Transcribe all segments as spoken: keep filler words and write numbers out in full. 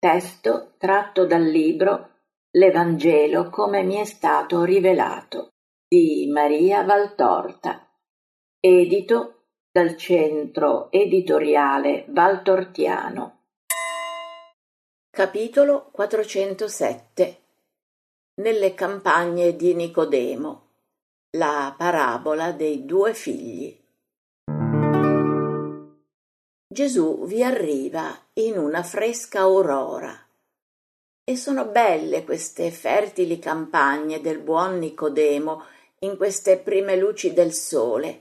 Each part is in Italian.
Testo tratto dal libro L'Evangelo come mi è stato rivelato di Maria Valtorta, edito dal Centro Editoriale Valtortiano. Capitolo quattrocentosette. Nelle campagne di Nicodemo. La parabola dei due figli. Gesù vi arriva in una fresca aurora. E sono belle queste fertili campagne del buon Nicodemo in queste prime luci del sole.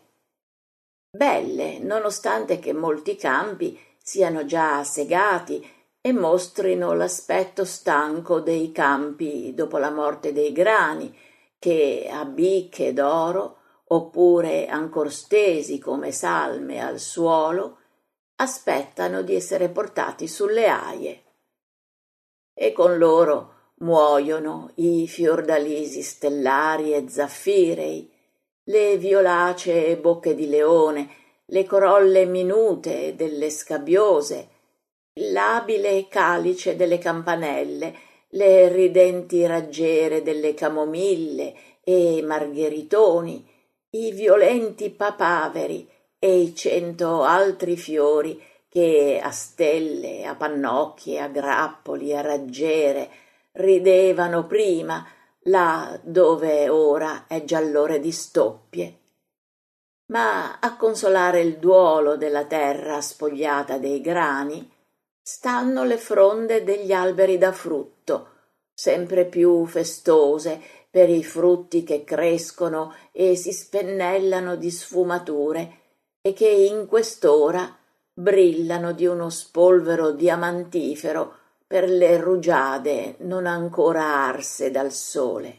Belle, nonostante che molti campi siano già segati e mostrino l'aspetto stanco dei campi dopo la morte dei grani, che a bicche d'oro, oppure ancor stesi come salme al suolo, aspettano di essere portati sulle aie. E con loro muoiono i fiordalisi stellari e zaffirei, le violacee bocche di leone, le corolle minute delle scabbiose, l'abile calice delle campanelle, le ridenti raggiere delle camomille e margheritoni, i violenti papaveri e i cento altri fiori che a stelle, a pannocchie, a grappoli, a raggiere ridevano prima là dove ora è giallore di stoppie. Ma a consolare il duolo della terra spogliata dei grani stanno le fronde degli alberi da frutto, sempre più festose per i frutti che crescono e si spennellano di sfumature e che in quest'ora brillano di uno spolvero diamantifero per le rugiade non ancora arse dal sole.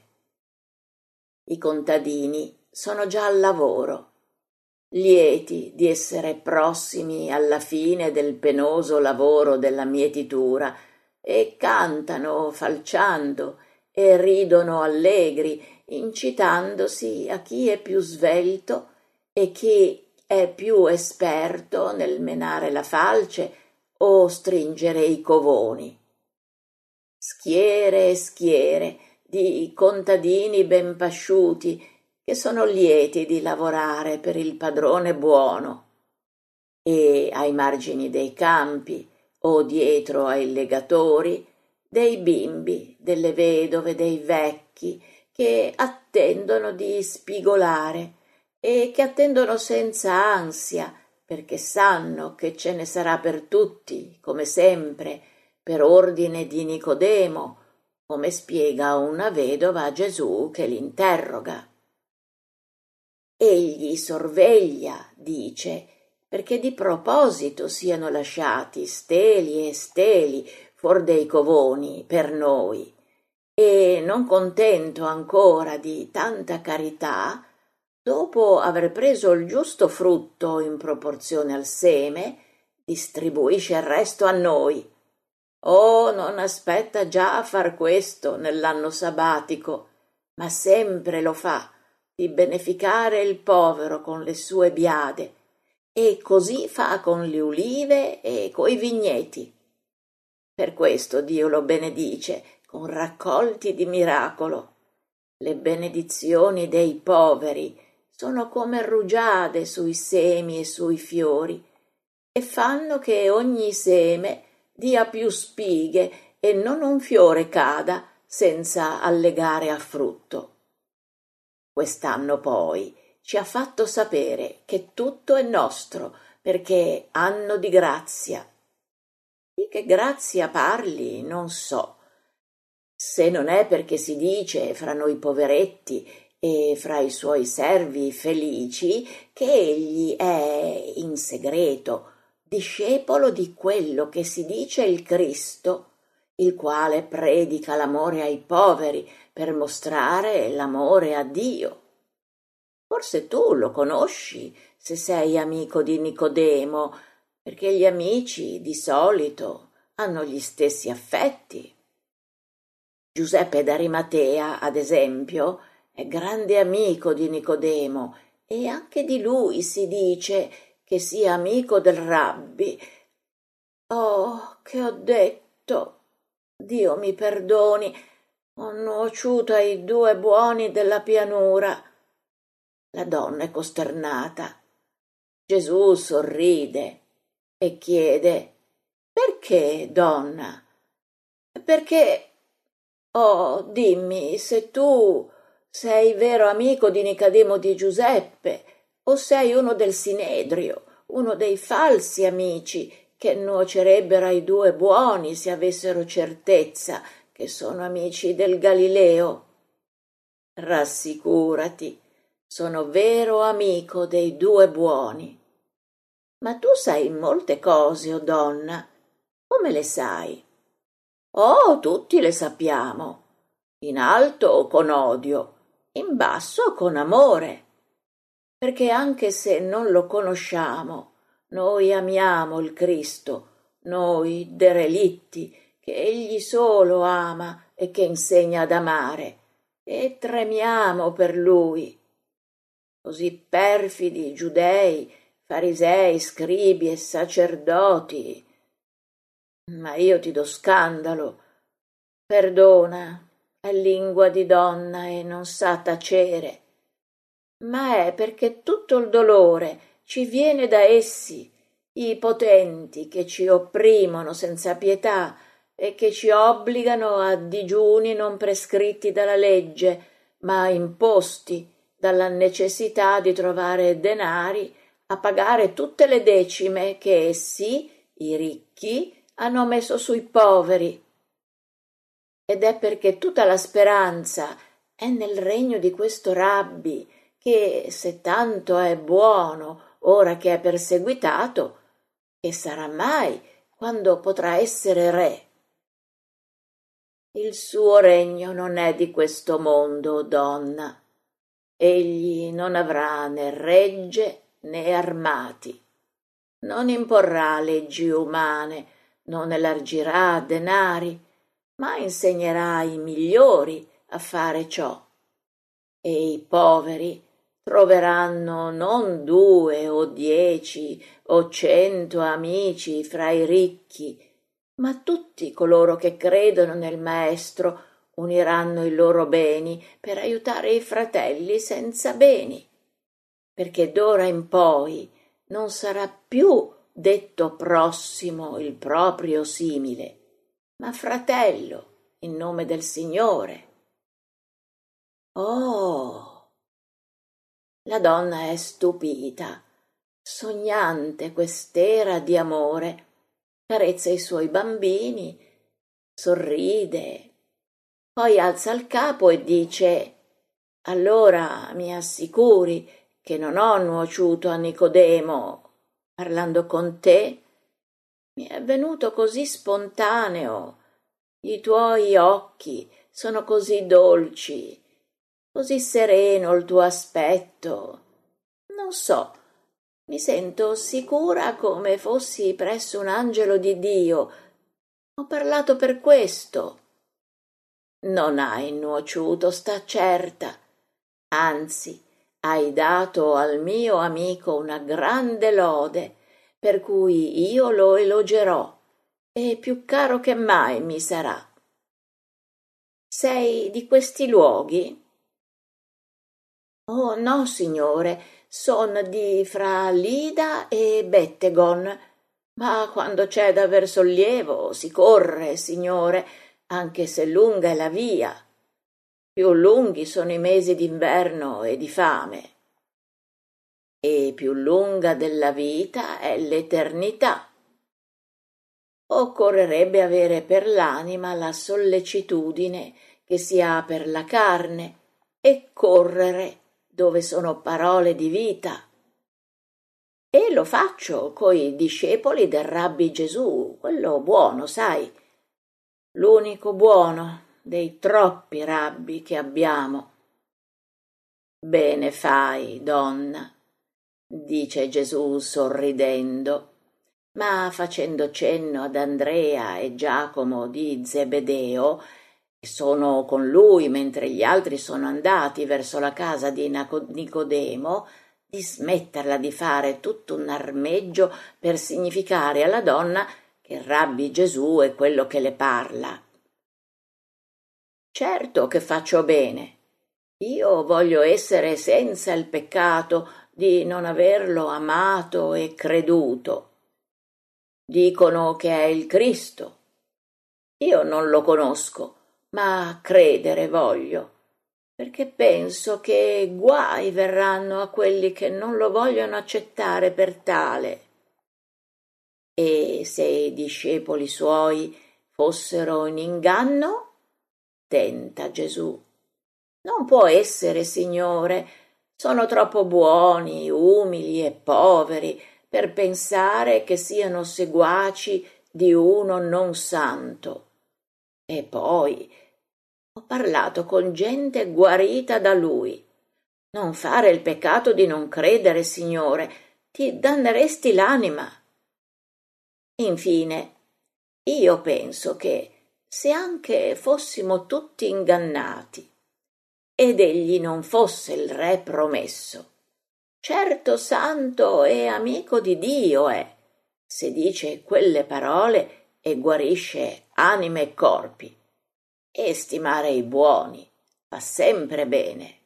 I contadini sono già al lavoro, lieti di essere prossimi alla fine del penoso lavoro della mietitura, e cantano falciando e ridono allegri, incitandosi a chi è più svelto e chi è più esperto nel menare la falce o stringere i covoni. Schiere e schiere di contadini ben pasciuti che sono lieti di lavorare per il padrone buono, e ai margini dei campi o dietro ai legatori dei bimbi, delle vedove, dei vecchi che attendono di spigolare e che attendono senza ansia, perché sanno che ce ne sarà per tutti, come sempre, per ordine di Nicodemo, come spiega una vedova a Gesù che l'interroga. Egli sorveglia, dice, perché di proposito siano lasciati steli e steli fuor dei covoni per noi, e non contento ancora di tanta carità, dopo aver preso il giusto frutto in proporzione al seme, distribuisce il resto a noi. Oh, non aspetta già a far questo nell'anno sabbatico, ma sempre lo fa, di beneficare il povero con le sue biade, e così fa con le ulive e coi vigneti. Per questo Dio lo benedice con raccolti di miracolo. Le benedizioni dei poveri sono come rugiade sui semi e sui fiori, e fanno che ogni seme dia più spighe e non un fiore cada senza allegare a frutto. Quest'anno poi ci ha fatto sapere che tutto è nostro, perché anno di grazia. Di che grazia parli non so, se non è perché si dice fra noi poveretti e fra i suoi servi felici che egli è in segreto discepolo di quello che si dice il Cristo, il quale predica l'amore ai poveri per mostrare l'amore a Dio. Forse tu lo conosci se sei amico di Nicodemo, perché gli amici di solito hanno gli stessi affetti. Giuseppe d'Arimatea, ad esempio, è grande amico di Nicodemo, e anche di lui si dice che sia amico del rabbi. Oh, che ho detto! Dio mi perdoni, ho nuociuto ai due buoni della pianura. La donna è costernata. Gesù sorride e chiede: perché, donna? Perché, oh, dimmi se tu sei vero amico di Nicodemo di Giuseppe o sei uno del Sinedrio, uno dei falsi amici che nuocerebbero ai due buoni se avessero certezza che sono amici del Galileo. Rassicurati, sono vero amico dei due buoni. Ma tu sai molte cose, o donna. Come le sai? Oh, tutti le sappiamo. In alto con odio, in basso con amore. Perché anche se non lo conosciamo, noi amiamo il Cristo, noi derelitti, che egli solo ama e che insegna ad amare, e tremiamo per lui. Così perfidi giudei, farisei, scribi e sacerdoti. Ma io ti do scandalo. Perdona, è lingua di donna e non sa tacere. Ma è perché tutto il dolore ci viene da essi, i potenti che ci opprimono senza pietà e che ci obbligano a digiuni non prescritti dalla legge, ma imposti dalla necessità di trovare denari a pagare tutte le decime che essi, i ricchi, hanno messo sui poveri. Ed è perché tutta la speranza è nel regno di questo Rabbi, che se tanto è buono ora che è perseguitato, che sarà mai quando potrà essere re. Il suo regno non è di questo mondo, donna. Egli non avrà né regge né armati. Non imporrà leggi umane, non elargirà denari, ma insegnerà ai migliori a fare ciò. E i poveri troveranno non due o dieci o cento amici fra i ricchi, ma tutti coloro che credono nel Maestro uniranno i loro beni per aiutare i fratelli senza beni, perché d'ora in poi non sarà più detto prossimo il proprio simile, ma fratello in nome del Signore. Oh! La donna è stupita, sognante quest'era di amore, carezza i suoi bambini, sorride, poi alza il capo e dice: allora mi assicuri che non ho nuociuto a Nicodemo parlando con te? Mi è venuto così spontaneo, i tuoi occhi sono così dolci, così sereno il tuo aspetto. Non so, mi sento sicura come fossi presso un angelo di Dio. Ho parlato per questo. Non hai nuociuto, sta certa. Anzi, hai dato al mio amico una grande lode, per cui io lo elogerò, e più caro che mai mi sarà. Sei di questi luoghi? Oh no, signore, son di fra Lida e Bettegon, ma quando c'è da aver sollievo si corre, signore, anche se lunga è la via. Più lunghi sono i mesi d'inverno e di fame, e più lunga della vita è l'eternità. Occorrerebbe avere per l'anima la sollecitudine che si ha per la carne e correre dove sono parole di vita. E lo faccio coi discepoli del Rabbi Gesù, quello buono, sai, l'unico buono dei troppi rabbi che abbiamo. Bene fai, donna, dice Gesù sorridendo, ma facendo cenno ad Andrea e Giacomo di Zebedeo, che sono con lui mentre gli altri sono andati verso la casa di Nicodemo, di smetterla di fare tutto un armeggio per significare alla donna che il Rabbi Gesù è quello che le parla. Certo che faccio bene. Io voglio essere senza il peccato di non averlo amato e creduto. Dicono che è il Cristo. Io non lo conosco, ma credere voglio, perché penso che guai verranno a quelli che non lo vogliono accettare per tale. E se i discepoli suoi fossero in inganno? Tenta Gesù. Non può essere, Signore, sono troppo buoni, umili e poveri per pensare che siano seguaci di uno non santo. E poi ho parlato con gente guarita da lui. Non fare il peccato di non credere, Signore, ti danneresti l'anima. Infine, io penso che se anche fossimo tutti ingannati ed egli non fosse il re promesso, certo santo e amico di Dio è, se dice quelle parole e guarisce anime e corpi, e stimare i buoni fa sempre bene.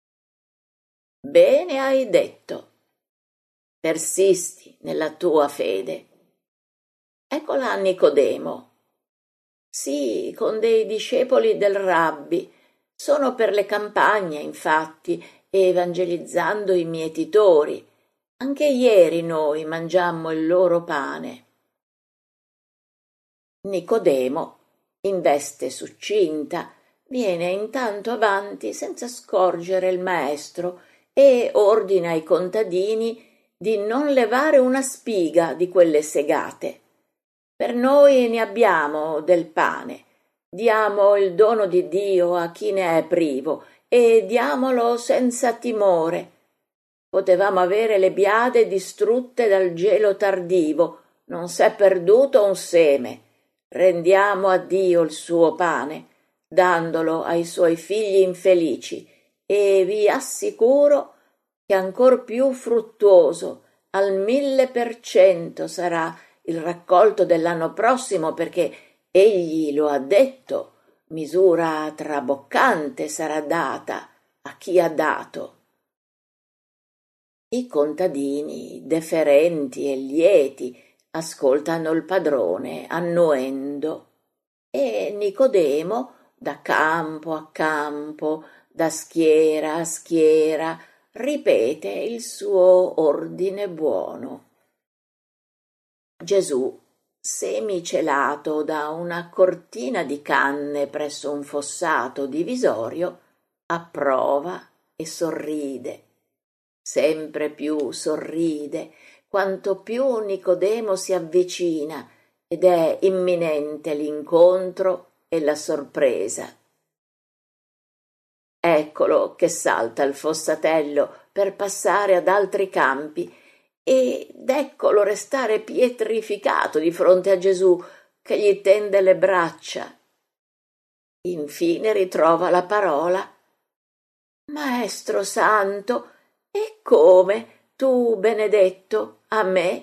Bene hai detto, persisti nella tua fede. Eccola Nicodemo. Sì, con dei discepoli del Rabbi, sono per le campagne, infatti, evangelizzando i mietitori. Anche ieri noi mangiammo il loro pane. Nicodemo, in veste succinta, viene intanto avanti senza scorgere il maestro e ordina ai contadini di non levare una spiga di quelle segate. Per noi ne abbiamo del pane. Diamo il dono di Dio a chi ne è privo e diamolo senza timore. Potevamo avere le biade distrutte dal gelo tardivo, non s'è perduto un seme. Rendiamo a Dio il suo pane, dandolo ai suoi figli infelici, e vi assicuro che ancor più fruttuoso, al mille per cento sarà il raccolto dell'anno prossimo, perché egli lo ha detto, misura traboccante sarà data a chi ha dato. I contadini, deferenti e lieti, ascoltano il padrone annuendo, e Nicodemo, da campo a campo, da schiera a schiera, ripete il suo ordine buono. Gesù, semicelato da una cortina di canne presso un fossato divisorio, approva e sorride. Sempre più sorride, quanto più Nicodemo si avvicina ed è imminente l'incontro e la sorpresa. Eccolo che salta il fossatello per passare ad altri campi ed eccolo restare pietrificato di fronte a Gesù che gli tende le braccia. Infine ritrova la parola. Maestro santo, e come tu, benedetto, a me?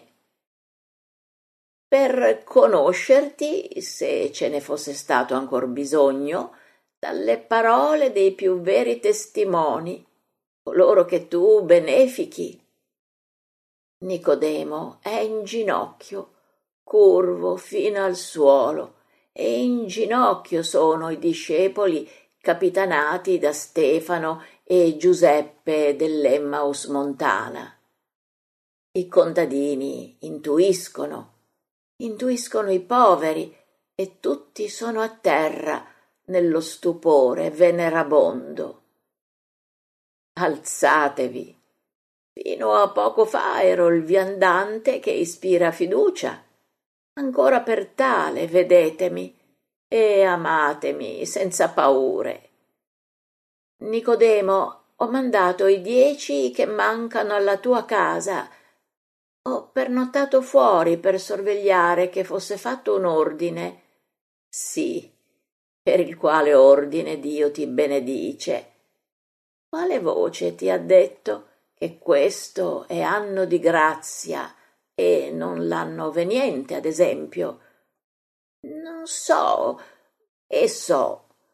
Per conoscerti, se ce ne fosse stato ancor bisogno, dalle parole dei più veri testimoni, coloro che tu benefichi. Nicodemo è in ginocchio, curvo fino al suolo, e in ginocchio sono i discepoli capitanati da Stefano e Giuseppe dell'Emmaus Montana. I contadini intuiscono, intuiscono i poveri, e tutti sono a terra nello stupore venerabondo. Alzatevi! Fino a poco fa ero il viandante che ispira fiducia. Ancora per tale vedetemi e amatemi senza paure. Nicodemo, ho mandato i dieci che mancano alla tua casa. Ho pernottato fuori per sorvegliare che fosse fatto un ordine. Sì, per il quale ordine Dio ti benedice. Quale voce ti ha detto che questo è anno di grazia e non l'anno veniente, ad esempio? Non so, e so.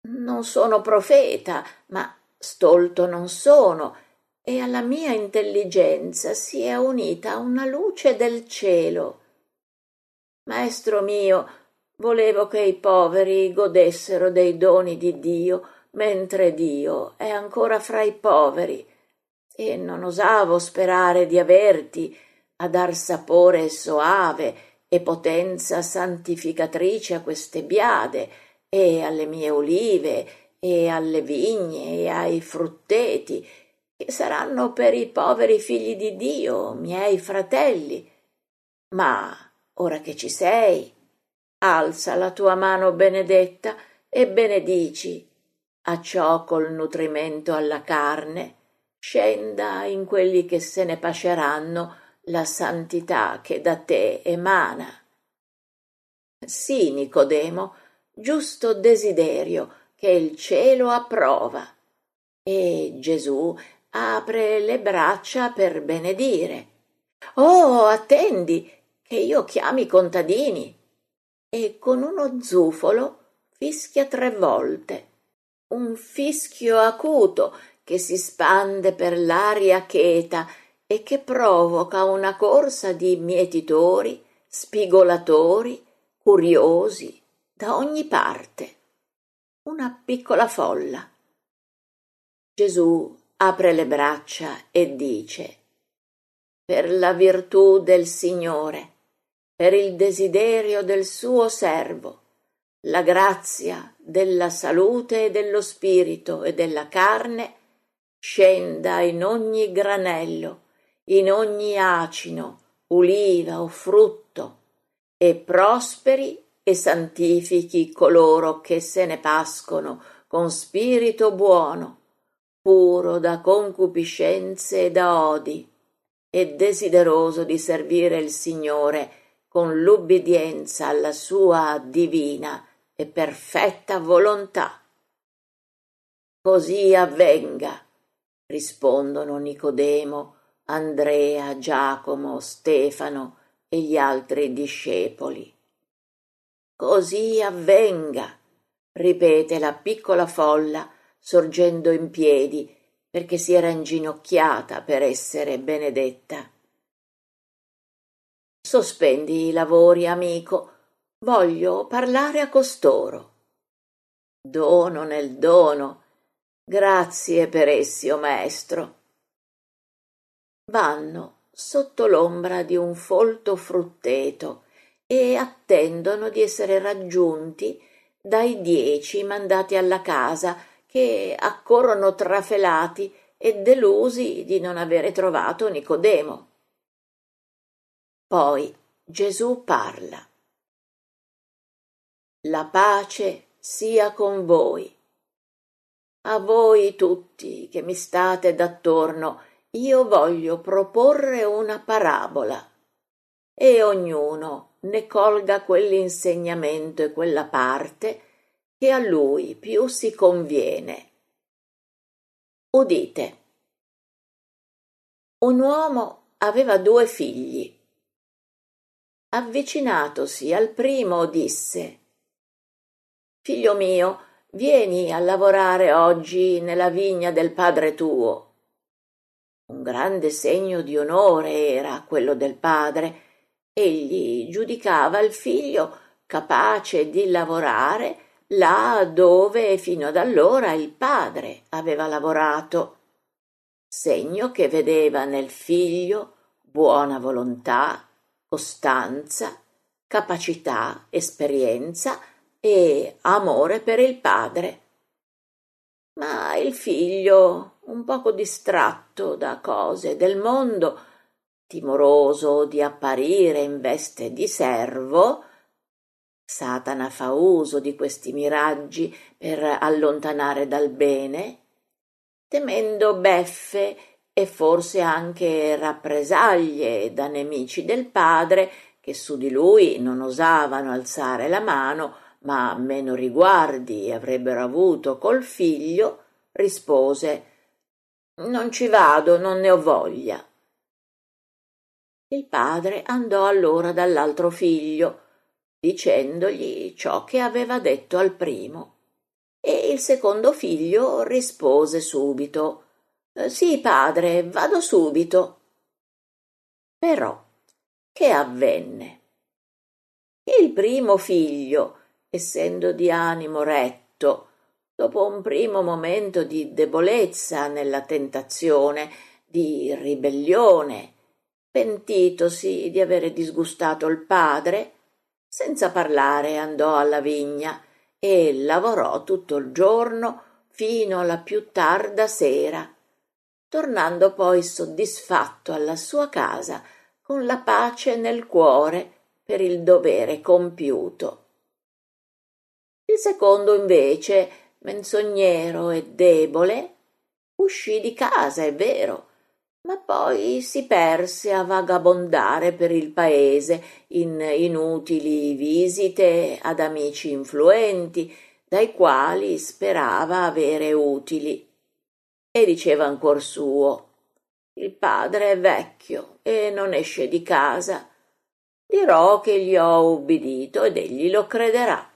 Non sono profeta, ma stolto non sono, e alla mia intelligenza si è unita una luce del cielo. Maestro mio, volevo che i poveri godessero dei doni di Dio, mentre Dio è ancora fra i poveri, e non osavo sperare di averti a dar sapore soave e potenza santificatrice a queste biade e alle mie olive e alle vigne e ai frutteti, che saranno per i poveri figli di Dio, miei fratelli. Ma ora che ci sei, alza la tua mano benedetta e benedici, acciò col nutrimento alla carne scenda in quelli che se ne pasceranno la santità che da te emana. Sì, Nicodemo, giusto desiderio che il cielo approva. E Gesù apre le braccia per benedire. Oh, attendi, che io chiami i contadini. E con uno zufolo fischia tre volte. Un fischio acuto che si spande per l'aria cheta e che provoca una corsa di mietitori, spigolatori, curiosi, da ogni parte. Una piccola folla. Gesù apre le braccia e dice: per la virtù del Signore, per il desiderio del suo servo, la grazia della salute e dello spirito e della carne scenda in ogni granello, in ogni acino, uliva o frutto, e prosperi e santifichi coloro che se ne pascono con spirito buono, puro da concupiscenze e da odi, e desideroso di servire il Signore con l'ubbidienza alla sua divina e perfetta volontà. Così avvenga, rispondono Nicodemo, Andrea, Giacomo, Stefano e gli altri discepoli. Così avvenga, ripete la piccola folla, sorgendo in piedi, perché si era inginocchiata per essere benedetta. Sospendi i lavori, amico, voglio parlare a costoro. Dono nel dono, grazie per essi, o maestro. Vanno sotto l'ombra di un folto frutteto e attendono di essere raggiunti dai dieci mandati alla casa, che accorrono trafelati e delusi di non avere trovato Nicodemo. Poi Gesù parla. La pace sia con voi. A voi tutti che mi state d'attorno, io voglio proporre una parabola, e ognuno ne colga quell'insegnamento e quella parte che a lui più si conviene. Udite. Un uomo aveva due figli. Avvicinatosi al primo disse: Figlio mio, vieni a lavorare oggi nella vigna del padre tuo. Un grande segno di onore era quello del padre. Egli giudicava il figlio capace di lavorare là dove fino ad allora il padre aveva lavorato, segno che vedeva nel figlio buona volontà, costanza, capacità, esperienza e amore per il padre. Ma il figlio, un poco distratto da cose del mondo, timoroso di apparire in veste di servo, Satana fa uso di questi miraggi per allontanare dal bene, temendo beffe e forse anche rappresaglie da nemici del padre, che su di lui non osavano alzare la mano, ma meno riguardi avrebbero avuto col figlio, rispose: non ci vado, non ne ho voglia. Il padre andò allora dall'altro figlio, dicendogli ciò che aveva detto al primo. E il secondo figlio rispose subito: «Sì, padre, vado subito». Però che avvenne? Il primo figlio, essendo di animo retto, dopo un primo momento di debolezza nella tentazione, di ribellione, pentitosi di avere disgustato il padre, senza parlare andò alla vigna e lavorò tutto il giorno fino alla più tarda sera, tornando poi soddisfatto alla sua casa con la pace nel cuore per il dovere compiuto. Il secondo invece, menzognero e debole, uscì di casa, è vero, ma poi si perse a vagabondare per il paese in inutili visite ad amici influenti, dai quali sperava avere utili. E diceva in cuor suo: «Il padre è vecchio e non esce di casa. Dirò che gli ho ubbidito ed egli lo crederà».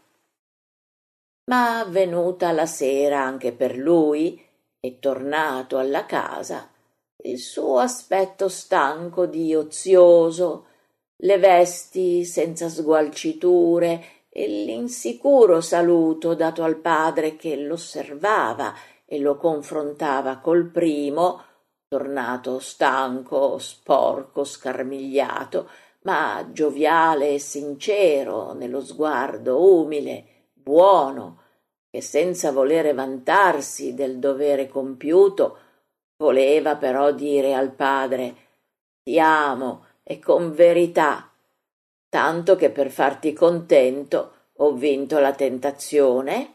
Ma venuta la sera anche per lui e tornato alla casa, il suo aspetto stanco di ozioso, le vesti senza sgualciture e l'insicuro saluto dato al padre che l'osservava e lo confrontava col primo, tornato stanco, sporco, scarmigliato, ma gioviale e sincero nello sguardo umile, buono, che senza volere vantarsi del dovere compiuto voleva però dire al padre: «Ti amo e con verità, tanto che per farti contento ho vinto la tentazione».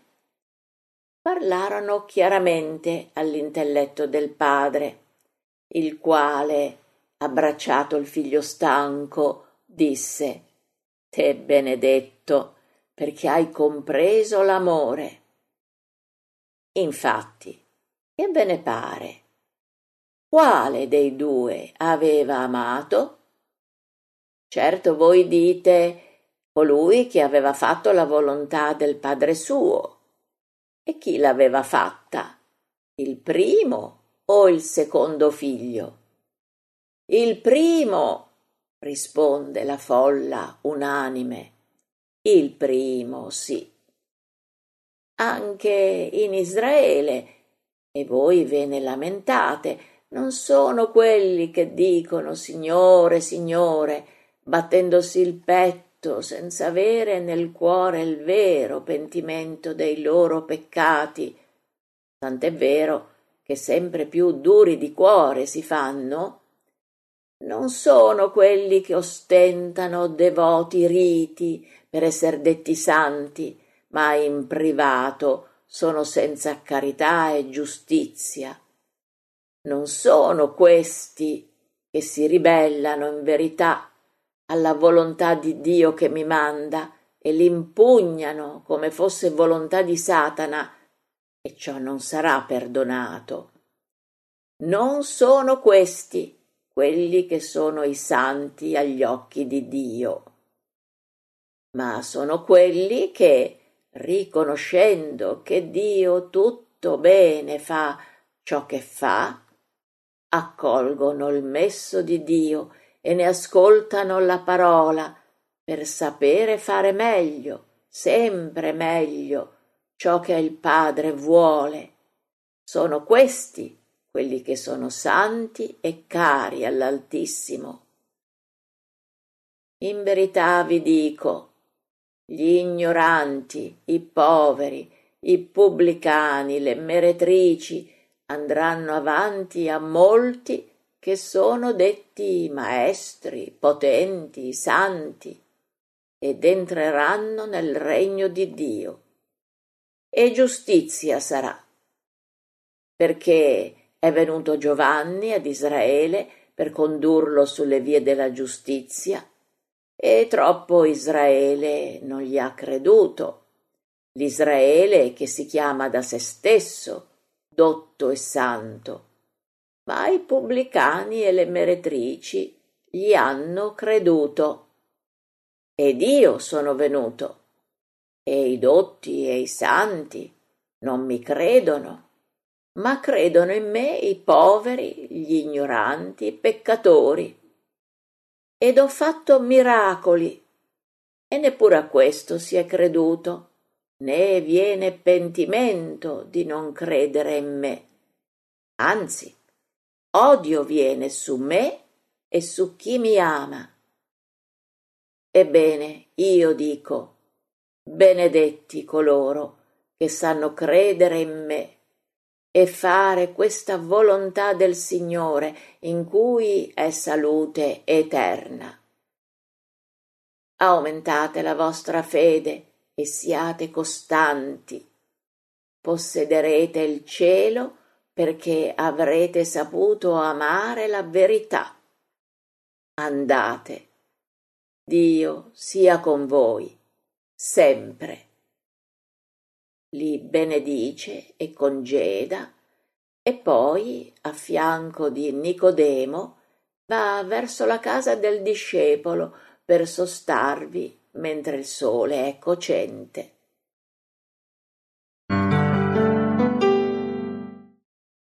Parlarono chiaramente all'intelletto del padre, il quale, abbracciato il figlio stanco, disse: «Te benedetto, perché hai compreso l'amore». Infatti, che ve ne pare? Quale dei due aveva amato? Certo voi dite: colui che aveva fatto la volontà del padre suo. E chi l'aveva fatta? Il primo o il secondo figlio? Il primo, risponde la folla unanime. Il primo, sì. Anche in Israele, e voi ve ne lamentate, non sono quelli che dicono Signore, Signore, battendosi il petto senza avere nel cuore il vero pentimento dei loro peccati, tant'è vero che sempre più duri di cuore si fanno. Non sono quelli che ostentano devoti riti per esser detti santi, ma in privato sono senza carità e giustizia. Non sono questi che si ribellano in verità alla volontà di Dio che mi manda e l'impugnano come fosse volontà di Satana, e ciò non sarà perdonato. Non sono questi quelli che sono i santi agli occhi di Dio, ma sono quelli che, riconoscendo che Dio tutto bene fa ciò che fa, accolgono il messo di Dio e ne ascoltano la parola per sapere fare meglio, sempre meglio, ciò che il Padre vuole. Sono questi quelli che sono santi e cari all'Altissimo. In verità vi dico, gli ignoranti, i poveri, i pubblicani, le meretrici andranno avanti a molti che sono detti maestri, potenti, santi, ed entreranno nel regno di Dio. E giustizia sarà, perché è venuto Giovanni ad Israele per condurlo sulle vie della giustizia, e troppo Israele non gli ha creduto. L'Israele che si chiama da se stesso dotto e santo, ma i pubblicani e le meretrici gli hanno creduto. Ed io sono venuto, e i dotti e i santi Non mi credono, ma credono in me i poveri, gli ignoranti, i peccatori. Ed ho fatto miracoli, e neppure a questo si è creduto, né viene pentimento di non credere in me. Anzi, odio viene su me e su chi mi ama. Ebbene, io dico, benedetti coloro che sanno credere in me e fare questa volontà del Signore in cui è salute eterna. Aumentate la vostra fede e siate costanti. Possederete il cielo perché avrete saputo amare la verità. Andate. Dio sia con voi, sempre. Li benedice e congeda e poi, a fianco di Nicodemo, va verso la casa del discepolo per sostarvi mentre il sole è cocente.